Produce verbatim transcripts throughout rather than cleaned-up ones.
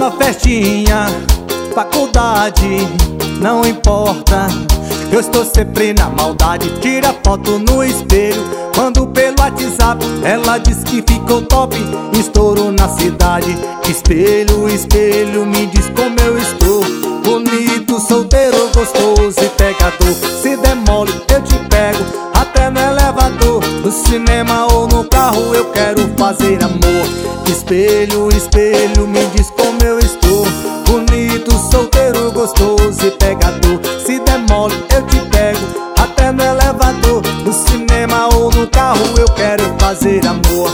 na festinha, faculdade, não importa. Eu estou sempre na maldade, tira foto no espelho. Mando pelo WhatsApp, ela diz que ficou top. Estouro na cidade, espelho, espelho, me diz como eu estou. Bonito, solteiro, gostoso e pegador. Se der mole eu te pego, até no elevador. No cinema ou no carro eu quero fazer amor. Espelho, espelho, me diz como eu estou. Bonito, solteiro, gostoso e pegador. Se der mole eu te pego, até no elevador. No cinema ou no carro eu quero fazer amor.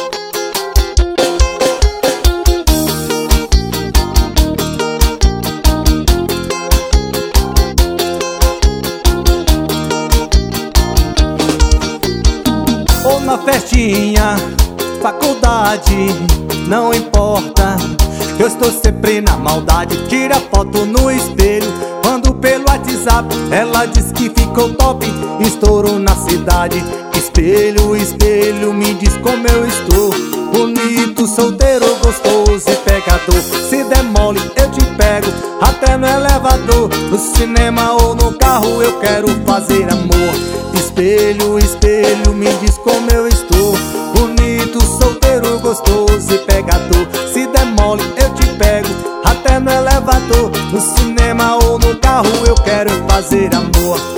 Ou na festinha, faculdade, não importa. Eu estou sempre na maldade, tira foto no espelho. Mando pelo WhatsApp, ela diz que ficou top. Estouro na cidade, espelho, espelho, me diz como eu estou. Bonito, solteiro, gostoso e pegador. Se der mole eu te pego, até no elevador. No cinema ou no carro eu quero fazer amor. Espelho, espelho, me diz como eu estou. Bonito, solteiro, gostoso e pegador. Se der mole eu te pego, até no elevador. No cinema ou no carro eu quero fazer amor.